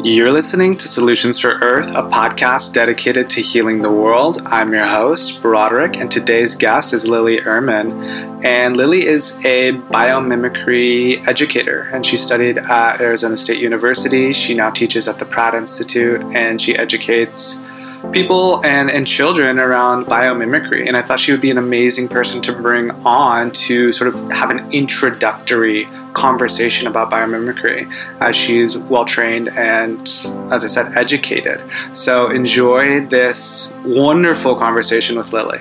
You're listening to Solutions for Earth, a podcast dedicated to healing the world. I'm your host, Broderick, and today's guest is Lily Ehrman. And Lily is a biomimicry educator, and she studied at Arizona State University. She now teaches at the Pratt Institute, and she educates people and children around biomimicry. And I thought she would be an amazing person to bring on to sort of have an introductory conversation about biomimicry, as she's well-trained and, as I said, educated. So enjoy this wonderful conversation with Lily.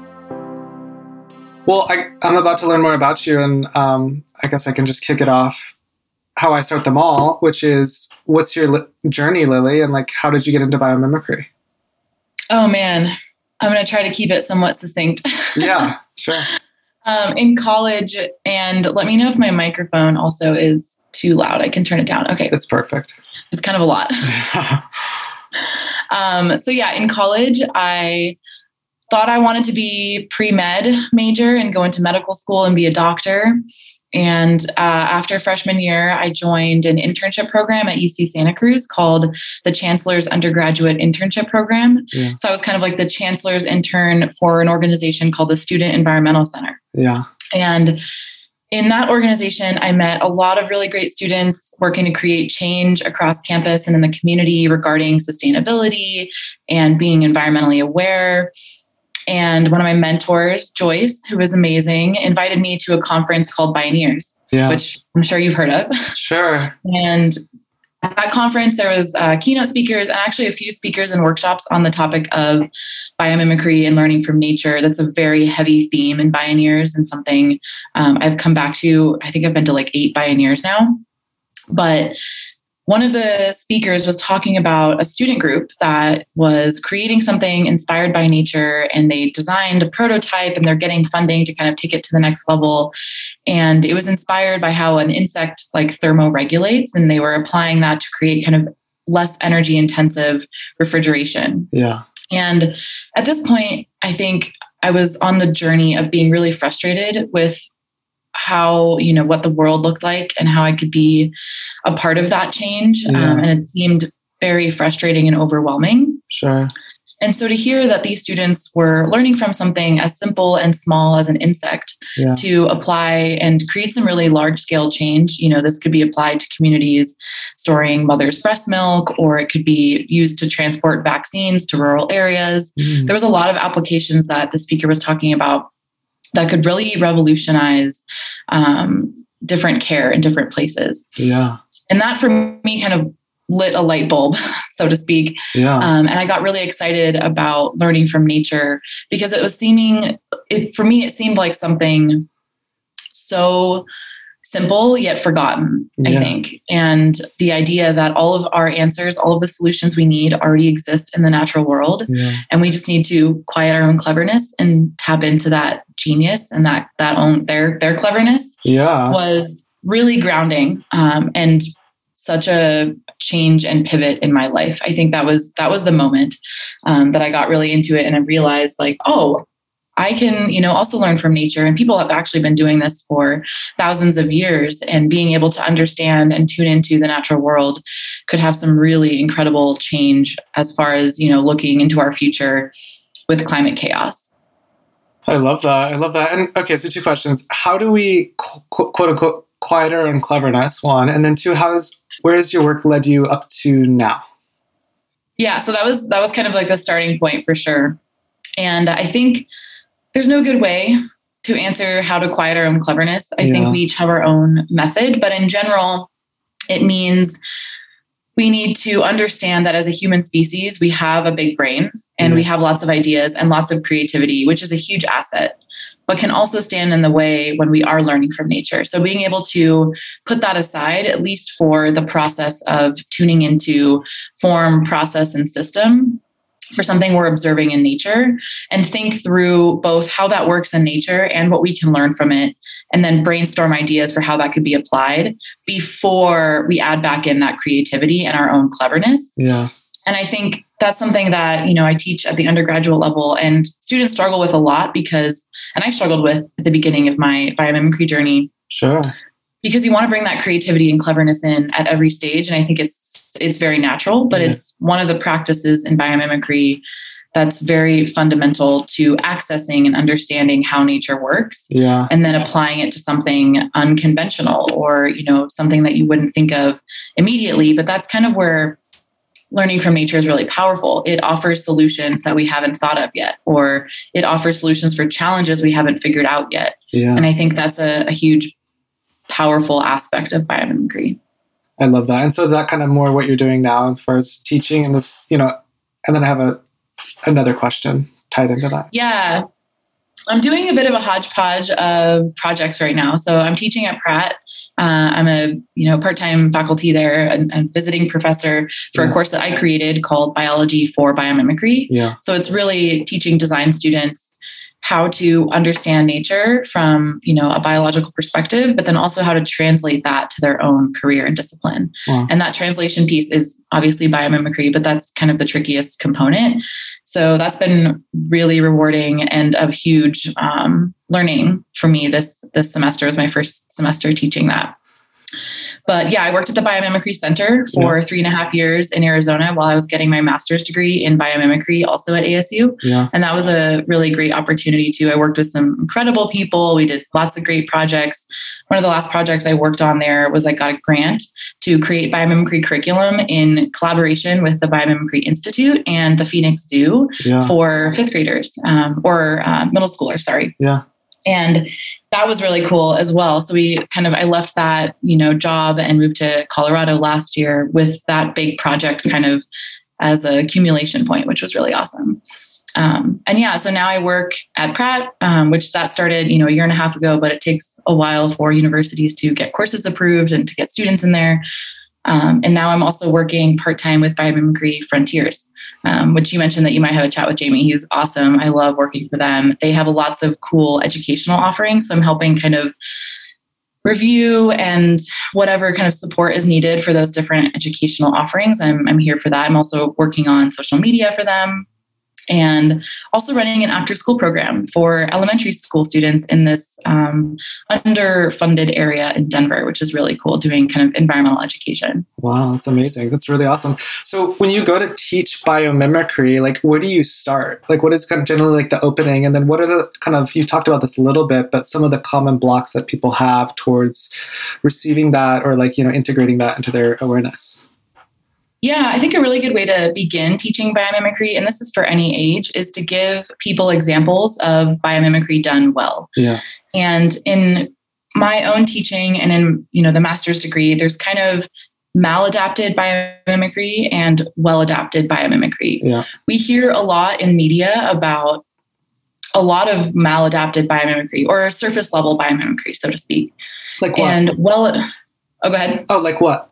Well, I'm about to learn more about you, and I guess I can just kick it off how I start them all, which is, what's your journey, Lily, and how did you get into biomimicry? Oh, man. I'm going to try to keep it somewhat succinct. Yeah, sure. In college, and let me know if my microphone also is too loud. I can turn it down. Okay. That's perfect. It's kind of a lot. In college, I thought I wanted to be pre-med major and go into medical school and be a doctor. And after freshman year, I joined an internship program at UC Santa Cruz called the Chancellor's Undergraduate Internship Program. Yeah. So I was kind of like the Chancellor's intern for an organization called the Student Environmental Center. Yeah. And in that organization, I met a lot of really great students working to create change across campus and in the community regarding sustainability and being environmentally aware. And one of my mentors, Joyce, who was amazing, invited me to a conference called Bioneers, which I'm sure you've heard of. Sure. And at that conference, there was keynote speakers and actually a few speakers and workshops on the topic of biomimicry and learning from nature. That's a very heavy theme in Bioneers and something I've come back to. I think I've been to 8 Bioneers now. But one of the speakers was talking about a student group that was creating something inspired by nature, and they designed a prototype and they're getting funding to kind of take it to the next level. And it was inspired by how an insect thermoregulates, and they were applying that to create kind of less energy intensive refrigeration. Yeah. And at this point, I think I was on the journey of being really frustrated with how, what the world looked like and how I could be a part of that change. Yeah. And it seemed very frustrating and overwhelming. Sure. And so to hear that these students were learning from something as simple and small as an insect to apply and create some really large scale change, this could be applied to communities storing mother's breast milk, or it could be used to transport vaccines to rural areas. Mm. There was a lot of applications that the speaker was talking about that could really revolutionize different care in different places. Yeah. And that for me kind of lit a light bulb, so to speak. Yeah. And I got really excited about learning from nature because it seemed like something so simple yet forgotten, I think. And the idea that all of our answers, all of the solutions we need already exist in the natural world. Yeah. And we just need to quiet our own cleverness and tap into that genius and their cleverness was really grounding and such a change and pivot in my life. I think that was the moment that I got really into it, and I realized I can, also learn from nature, and people have actually been doing this for thousands of years, and being able to understand and tune into the natural world could have some really incredible change as far as, looking into our future with climate chaos. I love that. And okay, so 2 questions. How do we quote unquote quiet our own cleverness, 1, and then 2, where has your work led you up to now? Yeah, so that was kind of the starting point for sure. And I think there's no good way to answer how to quiet our own cleverness. I think we each have our own method, but in general, it means we need to understand that as a human species, we have a big brain and we have lots of ideas and lots of creativity, which is a huge asset, but can also stand in the way when we are learning from nature. So being able to put that aside, at least for the process of tuning into form, process, and system, for something we're observing in nature, and think through both how that works in nature and what we can learn from it, and then brainstorm ideas for how that could be applied before we add back in that creativity and our own cleverness. Yeah. And I think that's something that, I teach at the undergraduate level, and students struggle with a lot and I struggled with at the beginning of my biomimicry journey. Sure. Because you want to bring that creativity and cleverness in at every stage. And I think it's it's very natural, but it's one of the practices in biomimicry that's very fundamental to accessing and understanding how nature works, and then applying it to something unconventional or, something that you wouldn't think of immediately. But that's kind of where learning from nature is really powerful. It offers solutions that we haven't thought of yet, or it offers solutions for challenges we haven't figured out yet. And I think that's a huge, powerful aspect of biomimicry. I love that. And so that kind of more what you're doing now as far as teaching and this, and then I have another question tied into that. Yeah. I'm doing a bit of a hodgepodge of projects right now. So I'm teaching at Pratt. I'm a part-time faculty there and visiting professor for a course that I created called Biology for Biomimicry. So it's really teaching design students how to understand nature from, a biological perspective, but then also how to translate that to their own career and discipline. And that translation piece is obviously biomimicry, but that's kind of the trickiest component. So that's been really rewarding and of huge learning for me this semester. It was my first semester teaching that. But I worked at the Biomimicry Center for 3.5 years in Arizona while I was getting my master's degree in biomimicry, also at ASU. And that was a really great opportunity too. I worked with some incredible people. We did lots of great projects. One of the last projects I worked on there was I got a grant to create biomimicry curriculum in collaboration with the Biomimicry Institute and the Phoenix Zoo for fifth graders or middle schoolers, sorry. And that was really cool as well. So I left that, job and moved to Colorado last year with that big project kind of as a accumulation point, which was really awesome. So now I work at Pratt, which that started, a year and a half ago, but it takes a while for universities to get courses approved and to get students in there. And now I'm also working part-time with Biomimicry Frontiers, which you mentioned that you might have a chat with Jamie. He's awesome. I love working for them. They have lots of cool educational offerings. So I'm helping kind of review and whatever kind of support is needed for those different educational offerings. I'm here for that. I'm also working on social media for them and also running an after-school program for elementary school students in this underfunded area in Denver, which is really cool, doing kind of environmental education. Wow, that's amazing. That's really awesome. So when you go to teach biomimicry, where do you start? What is kind of generally the opening? And then what are the kind of, you talked about this a little bit, but some of the common blocks that people have towards receiving that or integrating that into their awareness? Yeah, I think a really good way to begin teaching biomimicry, and this is for any age, is to give people examples of biomimicry done well. And in my own teaching and in, the master's degree, there's kind of maladapted biomimicry and well-adapted biomimicry. We hear a lot in media about a lot of maladapted biomimicry or surface level biomimicry, so to speak. Like what? And go ahead. Oh, like what?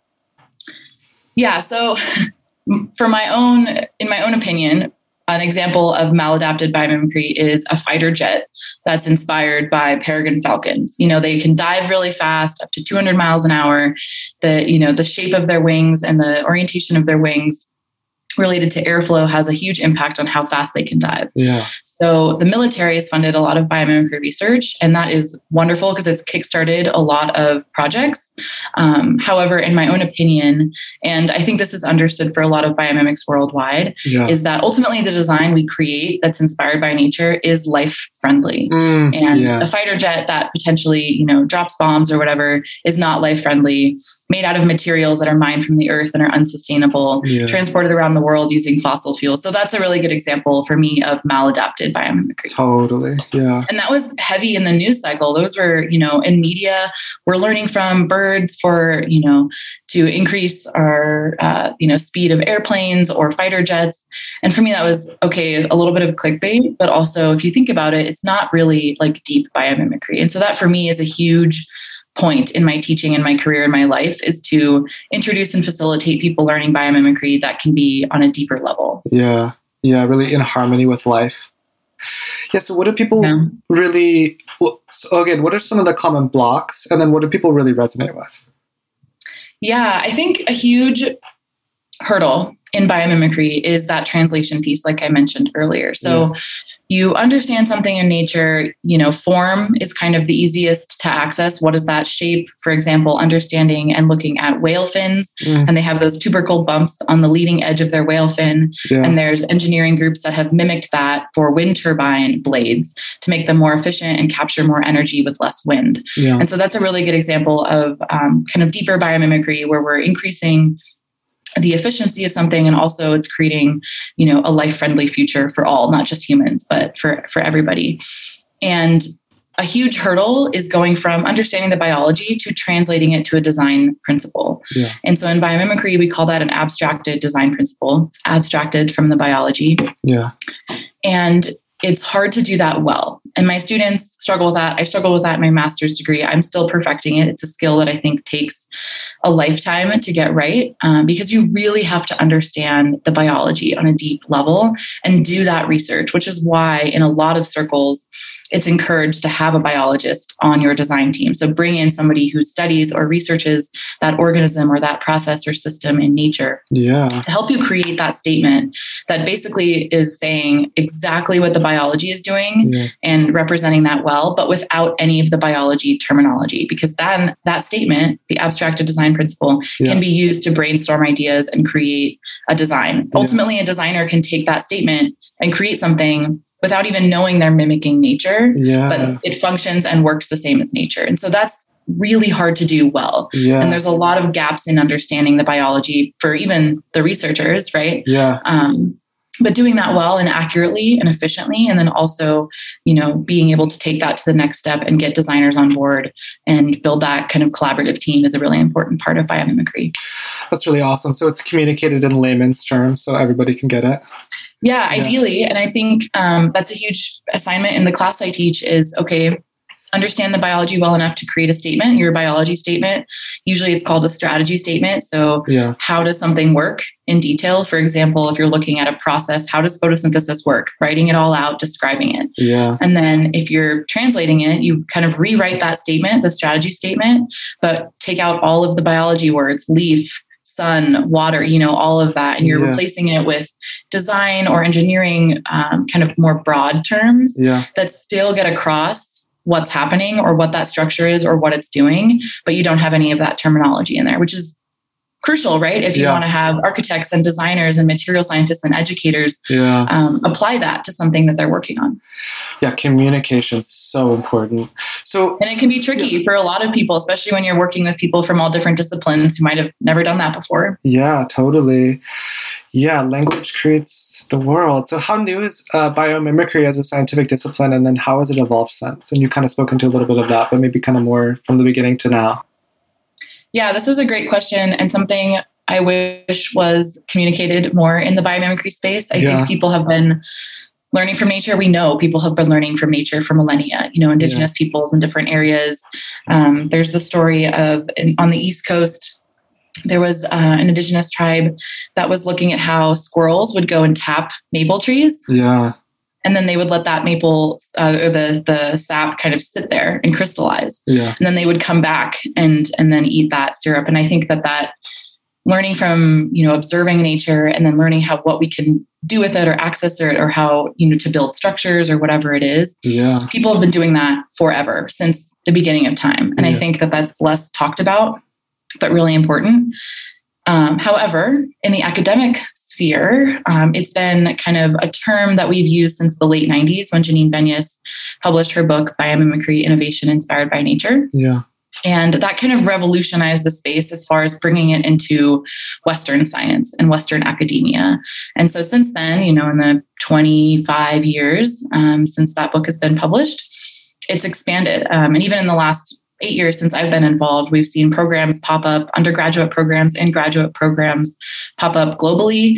Yeah. So in my own opinion, an example of maladapted biomimicry is a fighter jet that's inspired by peregrine falcons. They can dive really fast, up to 200 miles an hour. The shape of their wings and the orientation of their wings related to airflow has a huge impact on how fast they can dive. So the military has funded a lot of biomimicry research, and that is wonderful because it's kickstarted a lot of projects. However, in my own opinion, and I think this is understood for a lot of biomimics worldwide, is that ultimately the design we create that's inspired by nature is life-friendly. A fighter jet that potentially, drops bombs or whatever is not life-friendly, made out of materials that are mined from the earth and are unsustainable, transported around the world using fossil fuels. So that's a really good example for me of maladapted biomimicry. Totally. Yeah. And that was heavy in the news cycle. Those were, in media, we're learning from birds for, to increase our, speed of airplanes or fighter jets. And for me, that was, okay, a little bit of clickbait, but also if you think about it, it's not really deep biomimicry. And so that for me is a huge point in my teaching and my career and my life, is to introduce and facilitate people learning biomimicry that can be on a deeper level. Yeah, really in harmony with life. Yeah, so what do people really, so again, what are some of the common blocks? And then what do people really resonate with? Yeah, I think a huge hurdle in biomimicry is that translation piece, like I mentioned earlier. So you understand something in nature, form is kind of the easiest to access. What is that shape? For example, understanding and looking at whale fins, and they have those tubercle bumps on the leading edge of their whale fin. Yeah. And there's engineering groups that have mimicked that for wind turbine blades to make them more efficient and capture more energy with less wind. Yeah. And so that's a really good example of kind of deeper biomimicry where we're increasing the efficiency of something, and also it's creating, a life-friendly future for all, not just humans, but for everybody. And a huge hurdle is going from understanding the biology to translating it to a design principle. Yeah. And so in biomimicry, we call that an abstracted design principle. It's abstracted from the biology. Yeah. And it's hard to do that well. And my students struggle with that. I struggled with that in my master's degree. I'm still perfecting it. It's a skill that I think takes a lifetime to get right, because you really have to understand the biology on a deep level and do that research, which is why in a lot of circles, it's encouraged to have a biologist on your design team. So bring in somebody who studies or researches that organism or that process or system in nature to help you create that statement that basically is saying exactly what the biology is doing and representing that well, but without any of the biology terminology. Because then that statement, the abstracted design principle, can be used to brainstorm ideas and create a design. Ultimately, a designer can take that statement and create something without even knowing they're mimicking nature, but it functions and works the same as nature. And so that's really hard to do well. Yeah. And there's a lot of gaps in understanding the biology for even the researchers, right? Yeah. But doing that well and accurately and efficiently, and then also, being able to take that to the next step and get designers on board and build that kind of collaborative team is a really important part of biomimicry. That's really awesome. So it's communicated in layman's terms so everybody can get it. Yeah, ideally. And I think that's a huge assignment in the class I teach is, okay, understand the biology well enough to create a statement, your biology statement. Usually it's called a strategy statement. So how does something work in detail? For example, if you're looking at a process, how does photosynthesis work? Writing it all out, describing it. Yeah. And then if you're translating it, you kind of rewrite that statement, the strategy statement, but take out all of the biology words, leaf, sun, water, all of that. And you're replacing it with design or engineering, kind of more broad terms that still get across what's happening or what that structure is or what it's doing, but you don't have any of that terminology in there, which is crucial, right? If you want to have architects and designers and material scientists and educators apply that to something that they're working on. Yeah, communication's so important. And it can be tricky for a lot of people, especially when you're working with people from all different disciplines who might have never done that before. Yeah, totally. Yeah, language creates the world. So how new is biomimicry as a scientific discipline, and then how has it evolved since? And you kind of spoken to a little bit of that, but maybe kind of more from the beginning to now. Yeah, this is a great question and something I wish was communicated more in the biomimicry space. I think people have been learning from nature. We know people have been learning from nature for millennia, indigenous peoples in different areas. There's the story of on the East Coast, there was an indigenous tribe that was looking at how squirrels would go and tap maple trees. Yeah. And then they would let that maple or the sap kind of sit there and crystallize. Yeah. And then they would come back and then eat that syrup. And I think that learning from, observing nature and then learning what we can do with it or access it or how, to build structures or whatever it is. Yeah. People have been doing that forever since the beginning of time. And I think that's less talked about, but really important. However, in the academic sphere, it's been kind of a term that we've used since the late 90s when Janine Benyus published her book, Biomimicry, Innovation Inspired by Nature. Yeah. And that kind of revolutionized the space as far as bringing it into Western science and Western academia. And so since then, in the 25 years since that book has been published, it's expanded. And even in the last 8 years since I've been involved, we've seen programs pop up, undergraduate programs and graduate programs pop up globally,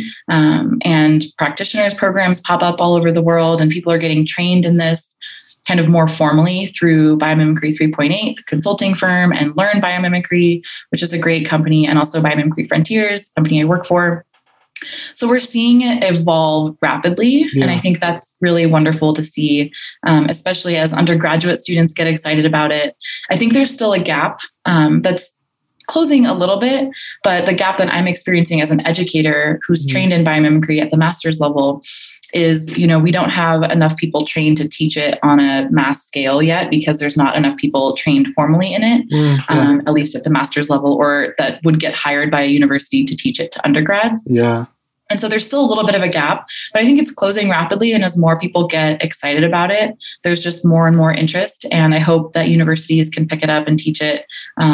and practitioners programs pop up all over the world. And people are getting trained in this kind of more formally through Biomimicry 3.8, the consulting firm, and Learn Biomimicry, which is a great company, and also Biomimicry Frontiers, the company I work for. So we're seeing it evolve rapidly. Yeah. And I think that's really wonderful to see, especially as undergraduate students get excited about it. I think there's still a gap that's closing a little bit, but the gap that I'm experiencing as an educator who's trained in biomimicry at the master's level is, we don't have enough people trained to teach it on a mass scale yet because there's not enough people trained formally in it, at least at the master's level, or that would get hired by a university to teach it to undergrads. Yeah. And so there's still a little bit of a gap, but I think it's closing rapidly. And as more people get excited about it, there's just more and more interest. And I hope that universities can pick it up and teach it,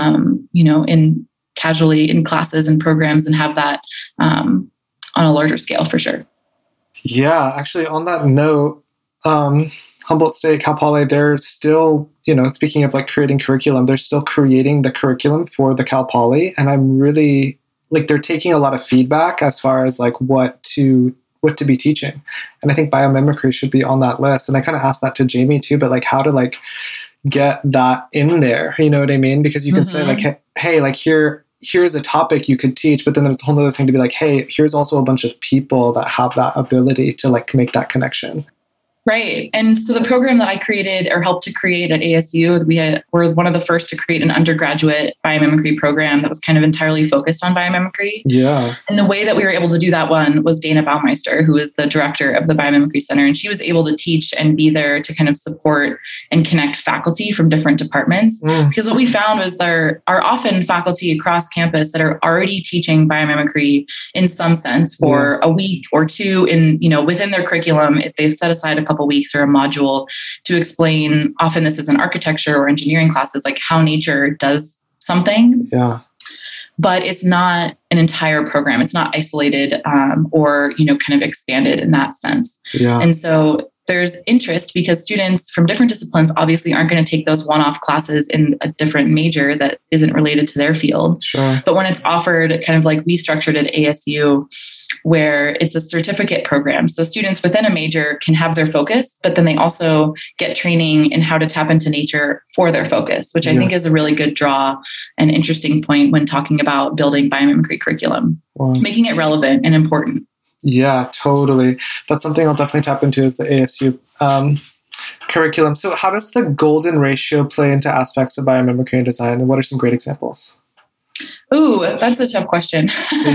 in casually in classes and programs, and have that on a larger scale for sure. Yeah, actually, on that note, Humboldt State, Cal Poly, they're still, speaking of like creating curriculum, they're still creating the curriculum for the Cal Poly. And I'm really they're taking a lot of feedback as far as like what to be teaching. And I think biomimicry should be on that list. And I kind of asked that to Jamie too, but like how to like get that in there, you know what I mean? Because you can say like, hey, like here's a topic you could teach, but then there's a whole other thing to be like, hey, here's also a bunch of people that have that ability to like make that connection. Right. And so the program that I created or helped to create at ASU, we were one of the first to create an undergraduate biomimicry program that was kind of entirely focused on biomimicry. Yeah. And the way that we were able to do that one was Dana Baumeister, who is the director of the Biomimicry Center. And she was able to teach and be there to kind of support and connect faculty from different departments. Because what we found was there are often faculty across campus that are already teaching biomimicry in some sense for a week or two within their curriculum. If they've set aside a couple weeks or a module to explain, often this is in architecture or engineering classes, like how nature does something. Yeah. But it's not an entire program. It's not isolated or kind of expanded in that sense. Yeah. And so there's interest because students from different disciplines obviously aren't going to take those one-off classes in a different major that isn't related to their field. Sure. But when it's offered kind of like we structured at ASU, where it's a certificate program. So students within a major can have their focus, but then they also get training in how to tap into nature for their focus, which I think is a really good draw and interesting point when talking about building biomimicry curriculum, making it relevant and important. Yeah, totally. That's something I'll definitely tap into is the ASU curriculum. So how does the golden ratio play into aspects of biomimicry and design? And what are some great examples? Ooh, that's a tough question.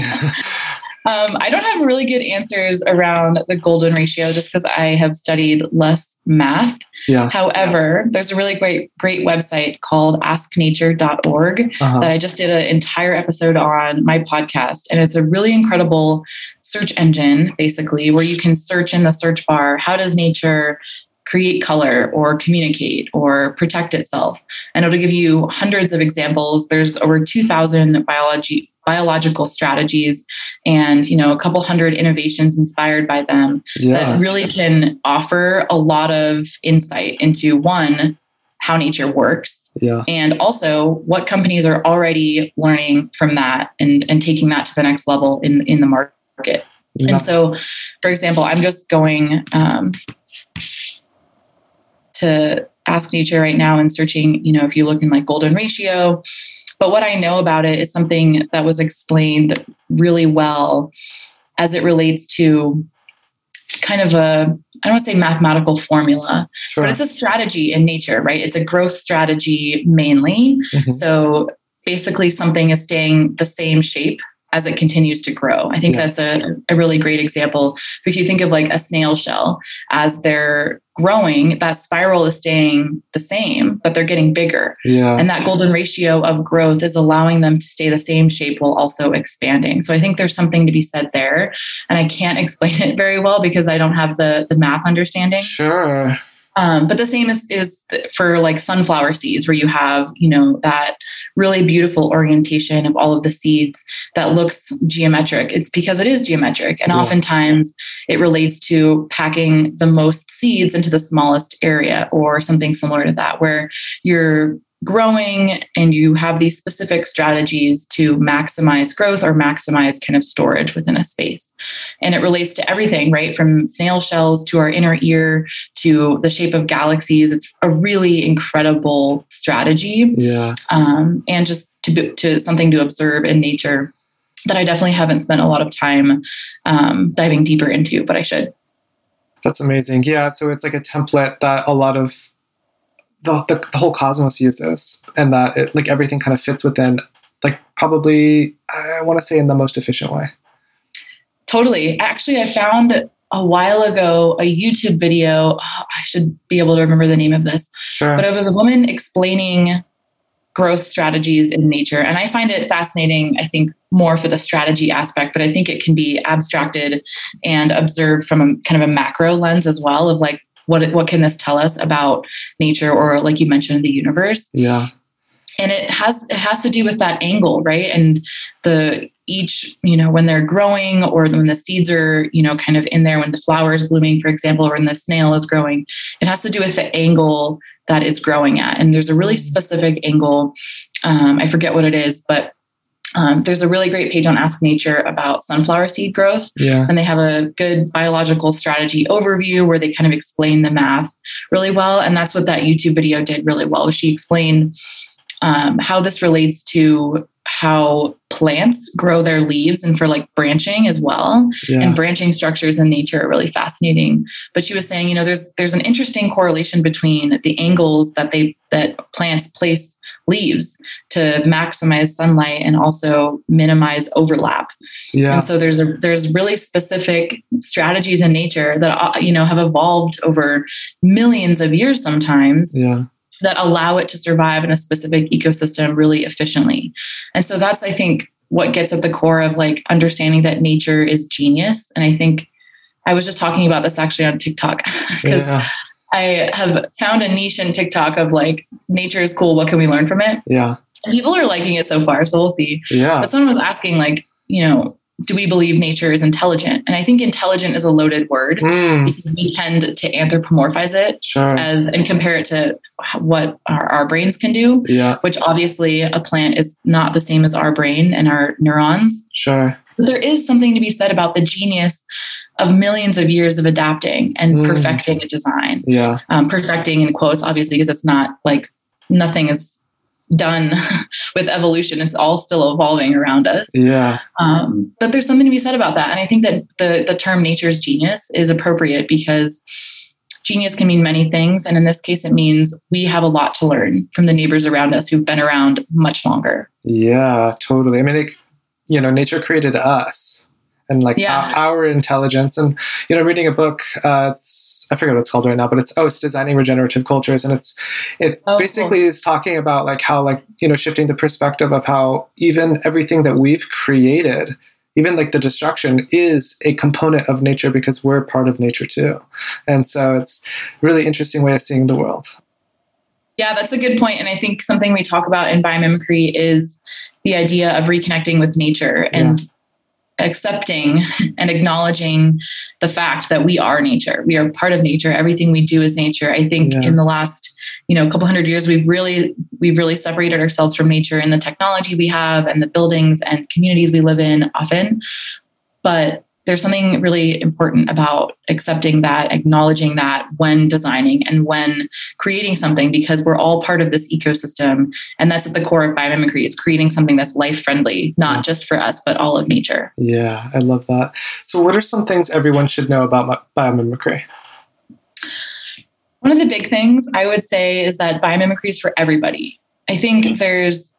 I don't have really good answers around the golden ratio just because I have studied less math. Yeah. However, there's a really great website called asknature.org that I just did an entire episode on my podcast. And it's a really incredible search engine, basically, where you can search in the search bar, how does nature create color or communicate or protect itself? And it'll give you hundreds of examples. There's over 2,000 biological strategies and, a couple hundred innovations inspired by them that really can offer a lot of insight into one, how nature works. And also what companies are already learning from that and taking that to the next level in the market. And so, for example, I'm just going to Ask Nature right now and searching, if you look in like golden ratio. But what I know about it is something that was explained really well as it relates to kind of I don't want to say mathematical formula, but it's a strategy in nature, right? It's a growth strategy mainly. So basically something is staying the same shape as it continues to grow. I think that's a really great example. If you think of like a snail shell, as they're growing, that spiral is staying the same, but they're getting bigger. And that golden ratio of growth is allowing them to stay the same shape while also expanding. So I think there's something to be said there. And I can't explain it very well because I don't have the math understanding. Sure. But the same is for like sunflower seeds, where you have, that really beautiful orientation of all of the seeds that looks geometric. It's because it is geometric. And oftentimes it relates to packing the most seeds into the smallest area or something similar to that, where you're growing and you have these specific strategies to maximize growth or maximize kind of storage within a space. And it relates to everything, right? From snail shells to our inner ear to the shape of galaxies. It's a really incredible strategy. And just to something to observe in nature that I definitely haven't spent a lot of time diving deeper into, but I should. That's amazing. Yeah. So it's like a template that a lot of the whole cosmos uses, and that it, like everything kind of fits within, like probably, I want to say in the most efficient way. Totally. Actually, I found a while ago a YouTube video. I should be able to remember the name of this. Sure. But it was a woman explaining growth strategies in nature. And I find it fascinating, I think, more for the strategy aspect, but I think it can be abstracted and observed from a kind of a macro lens as well of like, what can this tell us about nature, or like you mentioned, the universe? Yeah. And it has to do with that angle, right? And when they're growing, or when the seeds are, kind of in there, when the flower is blooming, for example, or when the snail is growing, it has to do with the angle that it's growing at. And there's a really specific angle. I forget what it is, but there's a really great page on Ask Nature about sunflower seed growth. Yeah. And they have a good biological strategy overview where they kind of explain the math really well. And that's what that YouTube video did really well. She explained how this relates to how plants grow their leaves, and for like branching as well. Yeah. And branching structures in nature are really fascinating. But she was saying, there's an interesting correlation between the angles that plants place leaves to maximize sunlight and also minimize overlap. Yeah. And so there's really specific strategies in nature that have evolved over millions of years sometimes. Yeah. That allow it to survive in a specific ecosystem really efficiently. And so that's, I think, what gets at the core of like understanding that nature is genius. And I think I was just talking about this actually on TikTok, because I have found a niche in TikTok of like, nature is cool, what can we learn from it? Yeah. And people are liking it so far, so we'll see. Yeah. But someone was asking like, do we believe nature is intelligent? And I think intelligent is a loaded word because we tend to anthropomorphize it and compare it to what our brains can do, which obviously a plant is not the same as our brain and our neurons. Sure. But there is something to be said about the genius of millions of years of adapting and perfecting a design. Yeah. Perfecting in quotes, obviously, because it's not like nothing is done with evolution. It's all still evolving around us. Yeah. But there's something to be said about that. And I think that the term nature's genius is appropriate because genius can mean many things. And in this case, it means we have a lot to learn from the neighbors around us who've been around much longer. Yeah, totally. I mean, nature created us and like our intelligence. And, reading a book, I forget what it's called right now, but it's Designing Regenerative Cultures. And it basically is talking about like how, like, shifting the perspective of how even everything that we've created, even like the destruction, is a component of nature because we're part of nature too. And so it's a really interesting way of seeing the world. Yeah, that's a good point. And I think something we talk about in biomimicry is the idea of reconnecting with nature and accepting and acknowledging the fact that we are nature. We are part of nature. Everything we do is nature. I think in the last, couple hundred years, we've really separated ourselves from nature in the technology we have and the buildings and communities we live in often. But there's something really important about accepting that, acknowledging that when designing and when creating something, because we're all part of this ecosystem. And that's at the core of biomimicry, is creating something that's life-friendly, not just for us, but all of nature. Yeah, I love that. So what are some things everyone should know about biomimicry? One of the big things I would say is that biomimicry is for everybody. I think there's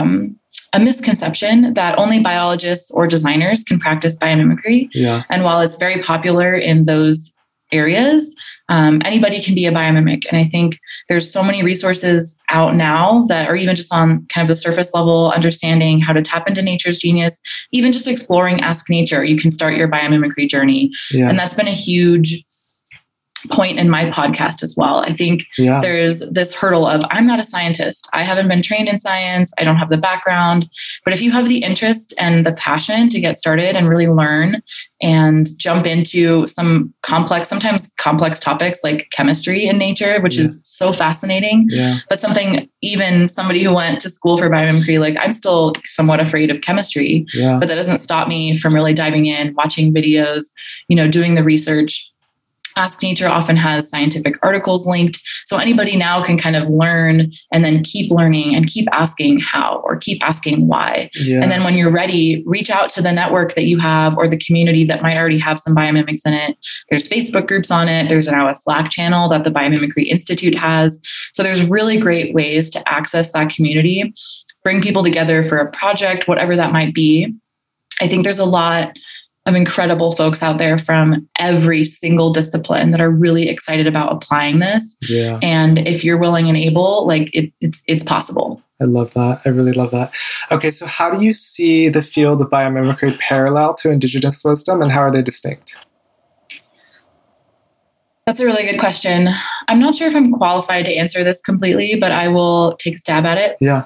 a misconception that only biologists or designers can practice biomimicry. Yeah. And while it's very popular in those areas, anybody can be a biomimic. And I think there's so many resources out now that are even just on kind of the surface level, understanding how to tap into nature's genius, even just exploring Ask Nature. You can start your biomimicry journey. Yeah. And that's been a huge point in my podcast as well. I think there's this hurdle of, I'm not a scientist. I haven't been trained in science. I don't have the background. But if you have the interest and the passion to get started and really learn and jump into some sometimes complex topics like chemistry in nature, which is so fascinating, but even somebody who went to school for biomimicry, like I'm still somewhat afraid of chemistry, but that doesn't stop me from really diving in, watching videos, doing the research. Ask Nature often has scientific articles linked. So anybody now can kind of learn and then keep learning and keep asking how or keep asking why. Yeah. And then when you're ready, reach out to the network that you have or the community that might already have some biomimics in it. There's Facebook groups on it. There's now a Slack channel that the Biomimicry Institute has. So there's really great ways to access that community, bring people together for a project, whatever that might be. I think there's a lot of incredible folks out there from every single discipline that are really excited about applying this. Yeah. And if you're willing and able, like it's possible. I love that. I really love that. Okay, so how do you see the field of biomimicry parallel to Indigenous wisdom, and how are they distinct? That's a really good question. I'm not sure if I'm qualified to answer this completely, but I will take a stab at it. Yeah.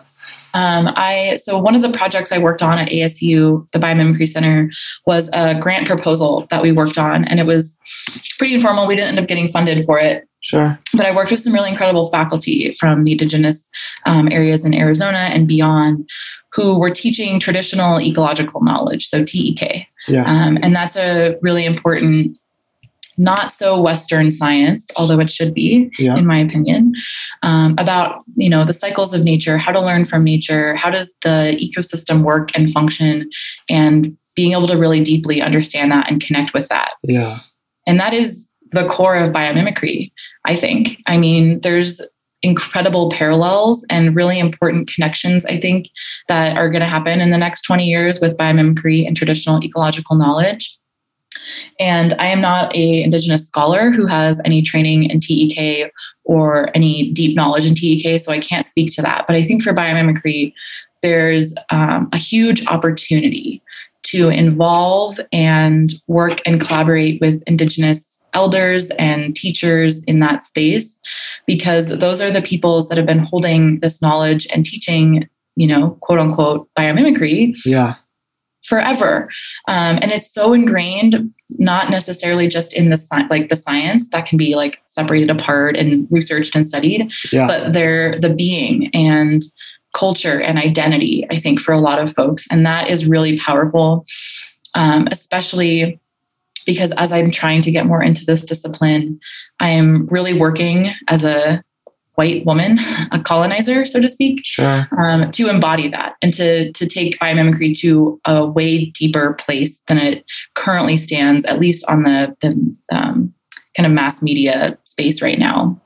So one of the projects I worked on at ASU, the Biomimicry Center, was a grant proposal that we worked on, and it was pretty informal. We didn't end up getting funded for it. Sure. But I worked with some really incredible faculty from the Indigenous areas in Arizona and beyond who were teaching traditional ecological knowledge, so TEK. Yeah. And that's a really important, not so Western science, although it should be, in my opinion, about, the cycles of nature, how to learn from nature, how does the ecosystem work and function, and being able to really deeply understand that and connect with that. Yeah. And that is the core of biomimicry, I think. I mean, there's incredible parallels and really important connections, I think, that are going to happen in the next 20 years with biomimicry and traditional ecological knowledge. And I am not an Indigenous scholar who has any training in TEK or any deep knowledge in TEK, so I can't speak to that. But I think for biomimicry, there's a huge opportunity to involve and work and collaborate with Indigenous elders and teachers in that space, because those are the peoples that have been holding this knowledge and teaching, quote unquote, biomimicry. Yeah. Forever. And it's so ingrained, not necessarily just in the science that can be like separated apart and researched and studied, but they're the being and culture and identity, I think, for a lot of folks. And that is really powerful, especially because as I'm trying to get more into this discipline, I am really working as a white woman, a colonizer, so to speak, to embody that and to take biomimicry to a way deeper place than it currently stands, at least on the kind of mass media space right now.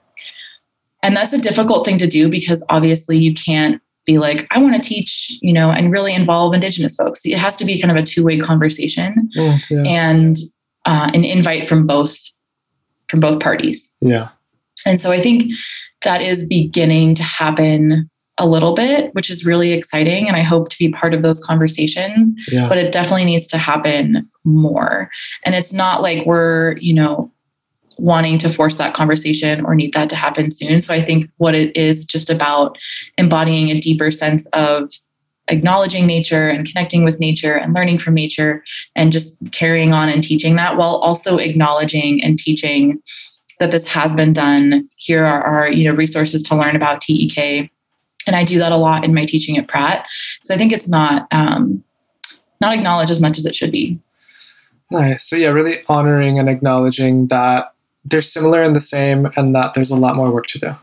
And that's a difficult thing to do because obviously you can't be like, I want to teach, and really involve Indigenous folks. It has to be kind of a two-way conversation and an invite from both parties. Yeah. And so I think that is beginning to happen a little bit, which is really exciting. And I hope to be part of those conversations, but it definitely needs to happen more. And it's not like we're, wanting to force that conversation or need that to happen soon. So I think what it is just about embodying a deeper sense of acknowledging nature and connecting with nature and learning from nature and just carrying on and teaching that while also acknowledging and teaching that this has been done. Here are our, resources to learn about TEK. And I do that a lot in my teaching at Pratt. So I think it's not acknowledged as much as it should be. Nice. So really honoring and acknowledging that they're similar and the same and that there's a lot more work to do.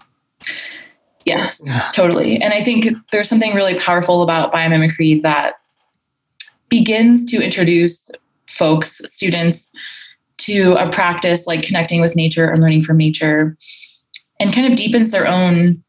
Yes, totally. And I think there's something really powerful about biomimicry that begins to introduce folks, students, to a practice like connecting with nature or learning from nature, and kind of deepens their own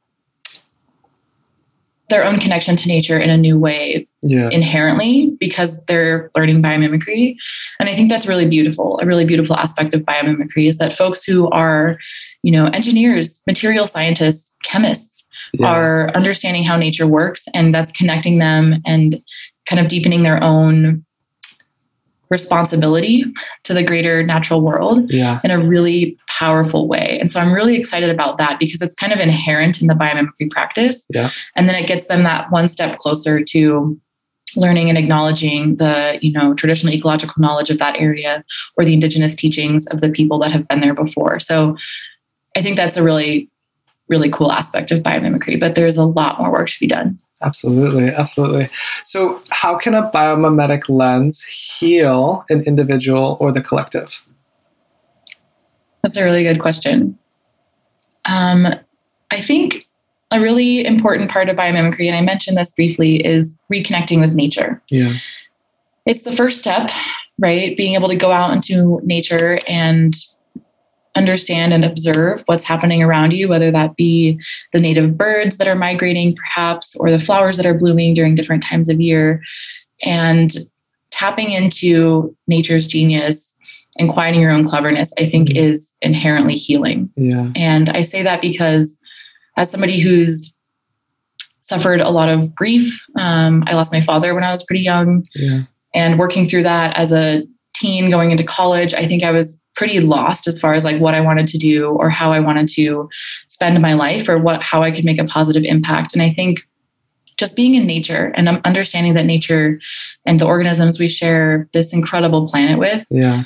connection to nature in a new way inherently because they're learning biomimicry. And I think that's really beautiful. A really beautiful aspect of biomimicry is that folks who are, engineers, material scientists, chemists are understanding how nature works, and that's connecting them and kind of deepening their own responsibility to the greater natural world in a really powerful way. And so I'm really excited about that because it's kind of inherent in the biomimicry practice. And then it gets them that one step closer to learning and acknowledging the, traditional ecological knowledge of that area or the Indigenous teachings of the people that have been there before. So I think that's a really, really cool aspect of biomimicry, but there's a lot more work to be done. Absolutely. Absolutely. So how can a biomimetic lens heal an individual or the collective? That's a really good question. I think a really important part of biomimicry, and I mentioned this briefly, is reconnecting with nature. It's the first step, right? Being able to go out into nature and understand and observe what's happening around you, whether that be the native birds that are migrating perhaps, or the flowers that are blooming during different times of year, and tapping into nature's genius and quieting your own cleverness, I think is inherently healing. Yeah. And I say that because as somebody who's suffered a lot of grief, I lost my father when I was pretty young. Yeah. And working through that as a teen going into college, I think I was pretty lost as far as like what I wanted to do or how I wanted to spend my life or how I could make a positive impact. And I think just being in nature and understanding that nature and the organisms we share this incredible planet with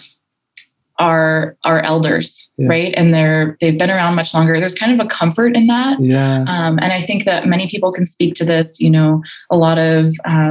are our elders, right? And they've been around much longer. There's kind of a comfort in that. And I think that many people can speak to this. You know, a lot of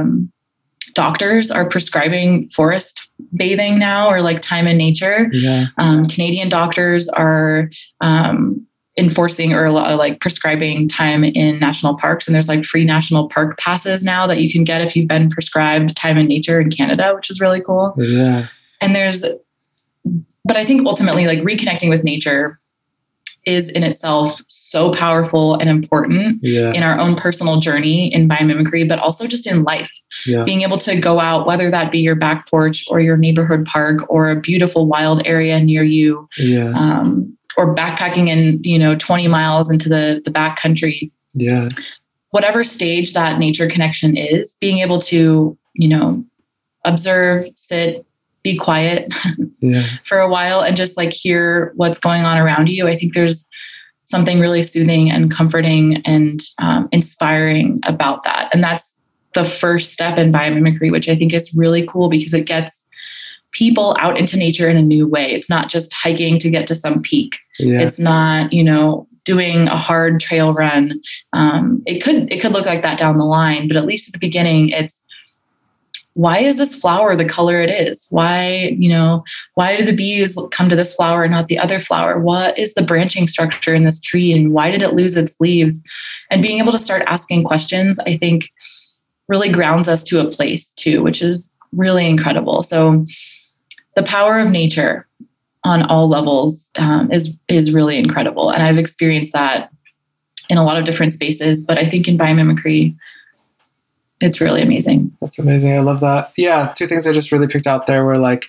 doctors are prescribing forest bathing now, or like time in nature. Canadian doctors are enforcing or like prescribing time in national parks. And there's like free national park passes now that you can get if you've been prescribed time in nature in Canada, which is really cool. And but I think ultimately like reconnecting with nature is in itself so powerful and important in our own personal journey in biomimicry, but also just in life. Being able to go out, whether that be your back porch or your neighborhood park or a beautiful wild area near you, or backpacking in, 20 miles into the back country. Whatever stage that nature connection is, being able to, observe, sit, be quiet for a while and just like hear what's going on around you. I think there's something really soothing and comforting and inspiring about that. And that's the first step in biomimicry, which I think is really cool because it gets people out into nature in a new way. It's not just hiking to get to some peak. It's not, doing a hard trail run. It could look like that down the line, but at least at the beginning, it's, why is this flower the color it is? Why do the bees come to this flower and not the other flower? What is the branching structure in this tree? And why did it lose its leaves? And being able to start asking questions, I think really grounds us to a place too, which is really incredible. So the power of nature on all levels is really incredible. And I've experienced that in a lot of different spaces, but I think in biomimicry, it's really amazing. That's amazing. I love that. Yeah. Two things I just really picked out there were like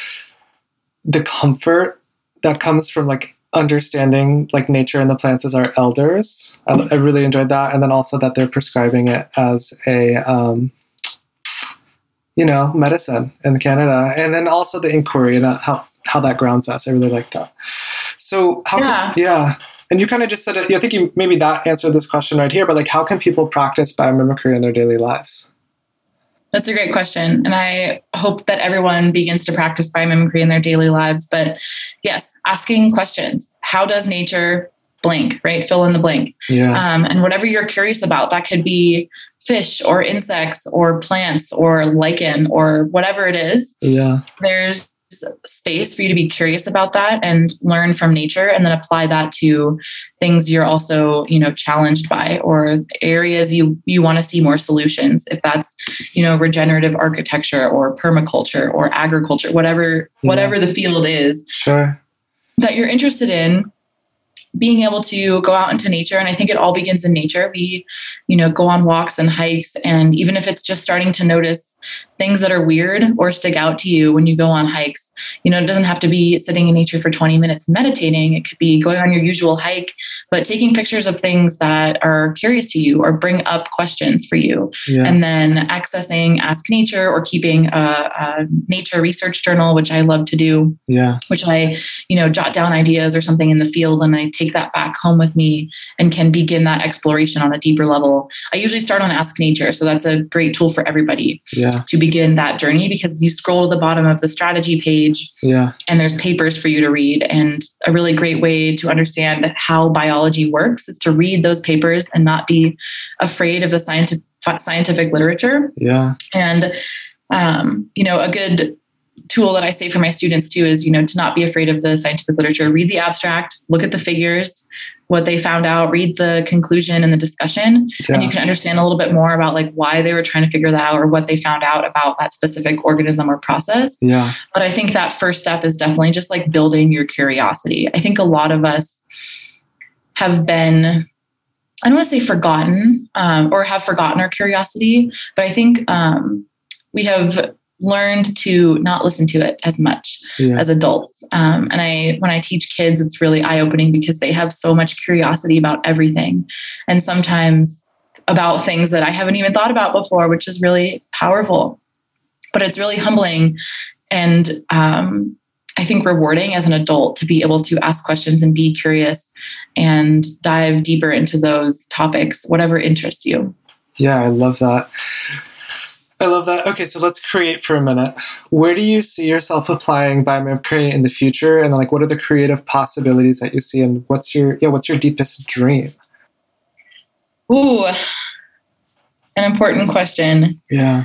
the comfort that comes from like understanding like nature and the plants as our elders. I really enjoyed that. And then also that they're prescribing it as a, medicine in Canada. And then also the inquiry and how that grounds us. I really like that. So and you kind of just said it, I think maybe that answered this question right here, but like, how can people practice biomimicry in their daily lives? That's a great question. And I hope that everyone begins to practice biomimicry in their daily lives. But yes, asking questions. How does nature blank, right? Fill in the blank. And whatever you're curious about, that could be fish or insects or plants or lichen or whatever it is. There's space for you to be curious about that and learn from nature and then apply that to things you're also, challenged by or areas you want to see more solutions. If that's, regenerative architecture or permaculture or agriculture, whatever the field is that you're interested in, being able to go out into nature. And I think it all begins in nature. We, go on walks and hikes. And even if it's just starting to notice things that are weird or stick out to you when you go on hikes, it doesn't have to be sitting in nature for 20 minutes meditating. It could be going on your usual hike, but taking pictures of things that are curious to you or bring up questions for you. And then accessing Ask Nature or keeping a nature research journal, which I love to do, which I, jot down ideas or something in the field and I take that back home with me and can begin that exploration on a deeper level. I usually start on Ask Nature. So that's a great tool for everybody to begin that journey because you scroll to the bottom of the strategy page and there's papers for you to read. And a really great way to understand how biology works is to read those papers and not be afraid of the scientific literature. And, a good tool that I say for my students too is, to not be afraid of the scientific literature. Read the abstract, look at the figures, what they found out, read the conclusion and the discussion, and you can understand a little bit more about like why they were trying to figure that out or what they found out about that specific organism or process. But I think that first step is definitely just like building your curiosity. I think a lot of us have been, I don't want to say forgotten or have forgotten our curiosity, but I think we have learned to not listen to it as much as adults. And when I teach kids, it's really eye-opening because they have so much curiosity about everything. And sometimes about things that I haven't even thought about before, which is really powerful. But it's really humbling and I think rewarding as an adult to be able to ask questions and be curious and dive deeper into those topics, whatever interests you. Yeah, I love that. Okay, so let's create for a minute. Where do you see yourself applying biomimicry in the future? And like, what are the creative possibilities that you see? And what's your deepest dream? Ooh, an important question. Yeah.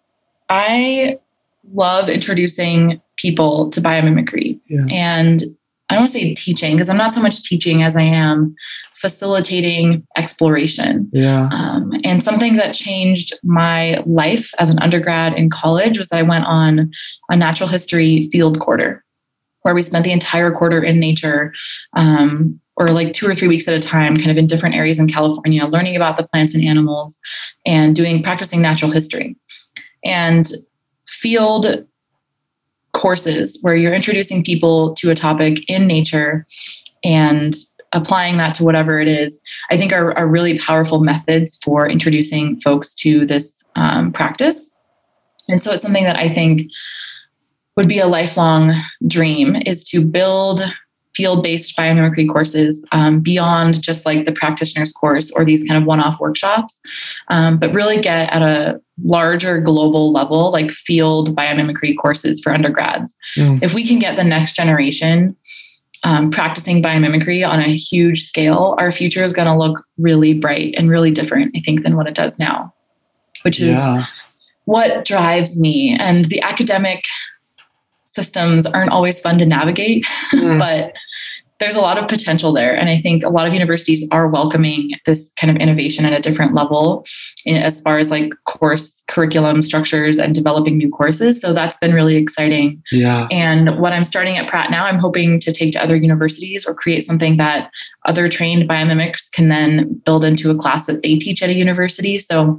I love introducing people to biomimicry. Yeah. And I don't want to say teaching, because I'm not so much teaching as I am facilitating exploration. Yeah. And something that changed my life as an undergrad in college was I went on a natural history field quarter where we spent the entire quarter in nature, or like 2 or 3 weeks at a time, kind of in different areas in California, learning about the plants and animals and practicing natural history. And field courses where you're introducing people to a topic in nature and applying that to whatever it is, I think are really powerful methods for introducing folks to this practice. And so it's something that I think would be a lifelong dream, is to build field-based biomimicry courses beyond just like the practitioner's course or these kind of one-off workshops, but really get at a larger global level, like field biomimicry courses for undergrads. If we can get the next generation practicing biomimicry on a huge scale, our future is going to look really bright and really different, I think, than what it does now, which is what drives me. And the academic systems aren't always fun to navigate, but there's a lot of potential there. And I think a lot of universities are welcoming this kind of innovation at a different level as far as like course curriculum structures and developing new courses. So that's been really exciting. Yeah. And what I'm starting at Pratt now, I'm hoping to take to other universities or create something that other trained biomimics can then build into a class that they teach at a university. So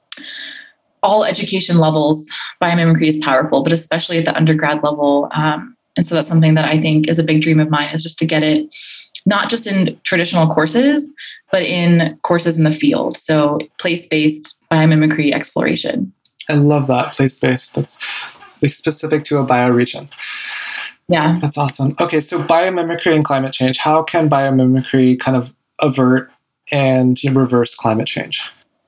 all education levels, biomimicry is powerful, but especially at the undergrad level. And so that's something that I think is a big dream of mine, is just to get it not just in traditional courses, but in courses in the field. So place-based biomimicry exploration. I love that, place-based. That's like specific to a bioregion. Yeah. That's awesome. Okay, so biomimicry and climate change. How can biomimicry kind of avert and reverse climate change?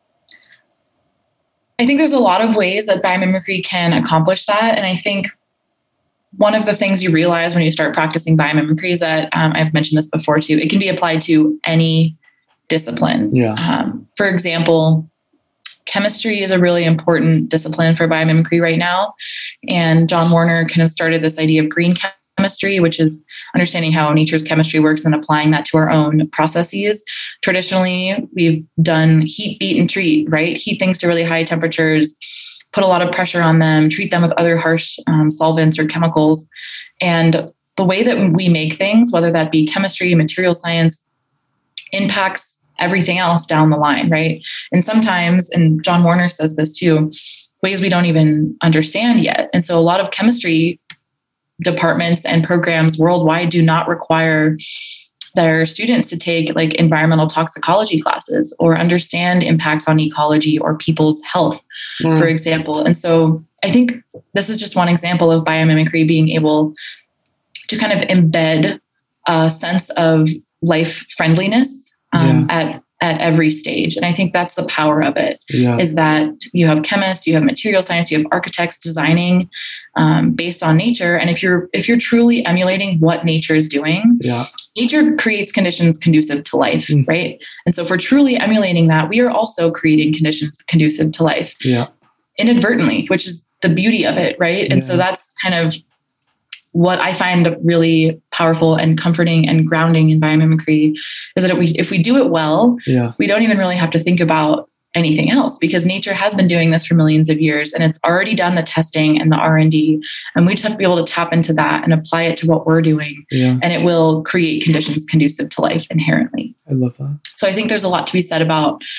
I think there's a lot of ways that biomimicry can accomplish that. And I think one of the things you realize when you start practicing biomimicry is that, I've mentioned this before too, it can be applied to any discipline. Yeah. For example, chemistry is a really important discipline for biomimicry right now. And John Warner kind of started this idea of green chemistry, which is understanding how nature's chemistry works and applying that to our own processes. Traditionally, we've done heat, beat, and treat, right? Heat things to really high temperatures, put a lot of pressure on them, treat them with other harsh solvents or chemicals. And the way that we make things, whether that be chemistry, material science, impacts everything else down the line, right? And sometimes, and John Warner says this too, ways we don't even understand yet. And so a lot of chemistry departments and programs worldwide do not require their students to take like environmental toxicology classes or understand impacts on ecology or people's health, for example. And so I think this is just one example of biomimicry being able to kind of embed a sense of life friendliness at every stage. And I think that's the power of it, is that you have chemists, you have material science, you have architects designing based on nature. And if you're truly emulating what nature is doing, nature creates conditions conducive to life, right? And so if we're truly emulating that, we are also creating conditions conducive to life inadvertently, which is the beauty of it, right? And so that's kind of what I find really powerful and comforting and grounding in biomimicry, is that if we do it well, we don't even really have to think about anything else, because nature has been doing this for millions of years and it's already done the testing and the R&D. And we just have to be able to tap into that and apply it to what we're doing. And it will create conditions conducive to life inherently. I love that. So I think there's a lot to be said about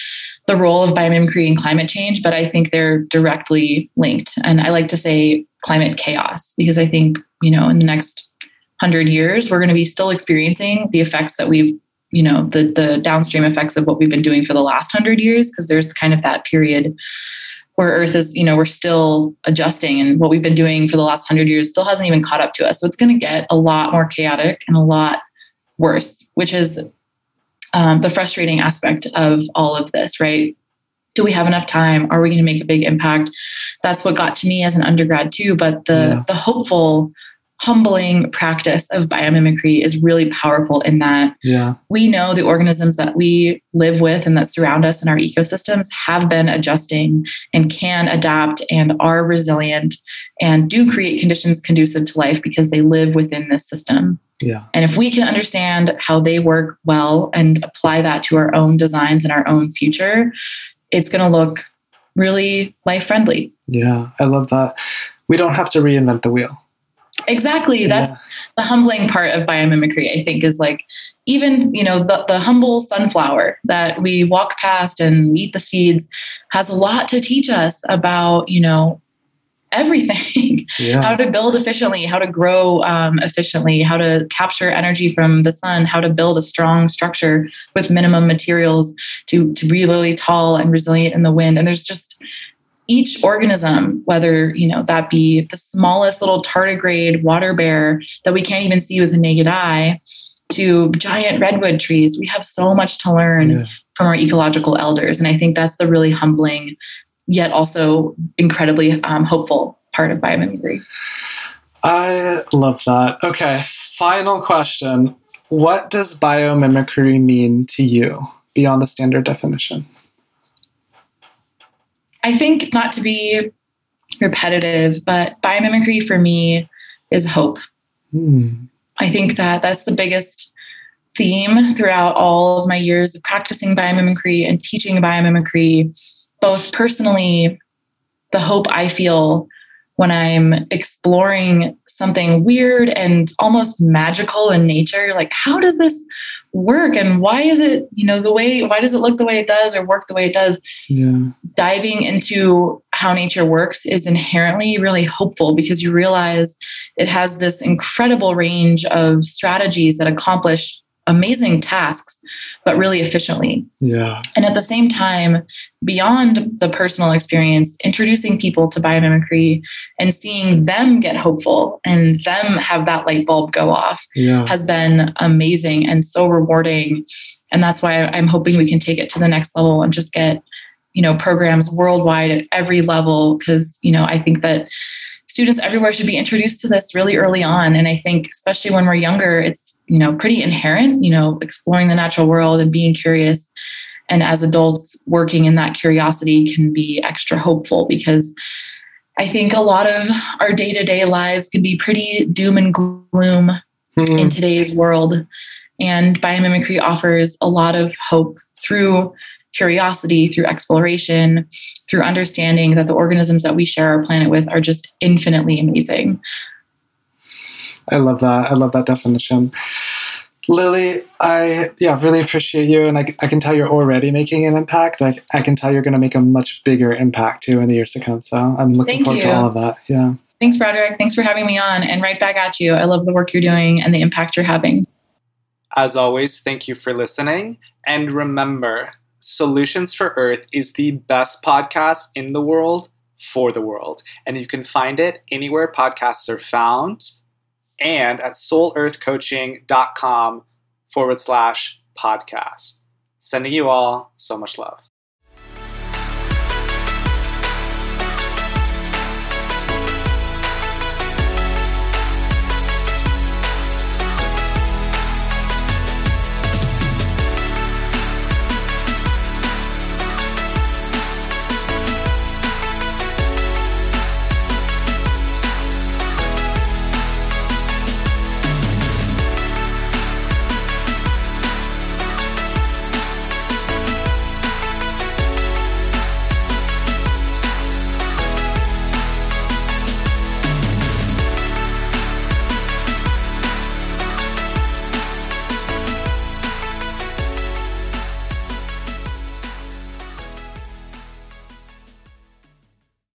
the role of biomimicry in climate change, but I think they're directly linked. And I like to say climate chaos, because I think, in the next 100 years, we're going to be still experiencing the effects that we've, the downstream effects of what we've been doing for the last 100 years, because there's kind of that period where Earth is, we're still adjusting, and what we've been doing for the last 100 years still hasn't even caught up to us. So it's going to get a lot more chaotic and a lot worse, which is the frustrating aspect of all of this, right? Do we have enough time? Are we going to make a big impact? That's what got to me as an undergrad too. But the hopeful, humbling practice of biomimicry is really powerful in that we know the organisms that we live with and that surround us in our ecosystems have been adjusting and can adapt and are resilient and do create conditions conducive to life because they live within this system. Yeah. And if we can understand how they work well and apply that to our own designs and our own future, it's going to look really life-friendly. Yeah, I love that. We don't have to reinvent the wheel. Exactly. That's the humbling part of biomimicry, I think, is like even, the humble sunflower that we walk past and eat the seeds has a lot to teach us about, everything, how to build efficiently, how to grow efficiently, how to capture energy from the sun, how to build a strong structure with minimum materials to be really tall and resilient in the wind. And there's just each organism, whether, that be the smallest little tardigrade water bear that we can't even see with the naked eye, to giant redwood trees, we have so much to learn from our ecological elders. And I think that's the really humbling, yet also incredibly hopeful part of biomimicry. I love that. Okay, final question. What does biomimicry mean to you beyond the standard definition? I think, not to be repetitive, but biomimicry for me is hope. I think that that's the biggest theme throughout all of my years of practicing biomimicry and teaching biomimicry, both personally, the hope I feel when I'm exploring something weird and almost magical in nature. Like, how does this work? And why is it, why does it look the way it does or work the way it does? Diving into how nature works is inherently really hopeful, because you realize it has this incredible range of strategies that accomplish amazing tasks, but really efficiently. And at the same time, beyond the personal experience, introducing people to biomimicry and seeing them get hopeful and them have that light bulb go off has been amazing and so rewarding. And that's why I'm hoping we can take it to the next level and just get, programs worldwide at every level. Because, I think that students everywhere should be introduced to this really early on. And I think, especially when we're younger, it's, pretty inherent, exploring the natural world and being curious. And as adults, working in that curiosity can be extra hopeful, because I think a lot of our day-to-day lives can be pretty doom and gloom in today's world. And biomimicry offers a lot of hope through curiosity, through exploration, through understanding that the organisms that we share our planet with are just infinitely amazing. I love that. I love that definition. Lily, I really appreciate you. And I can tell you're already making an impact. I can tell you're going to make a much bigger impact too in the years to come. So I'm looking forward to all of that. Yeah. Thanks, Broderick. Thanks for having me on, and right back at you. I love the work you're doing and the impact you're having. As always, thank you for listening. And remember, Solutions for Earth is the best podcast in the world for the world. And you can find it anywhere podcasts are found, and at soulearthcoaching.com/podcast. Sending you all so much love.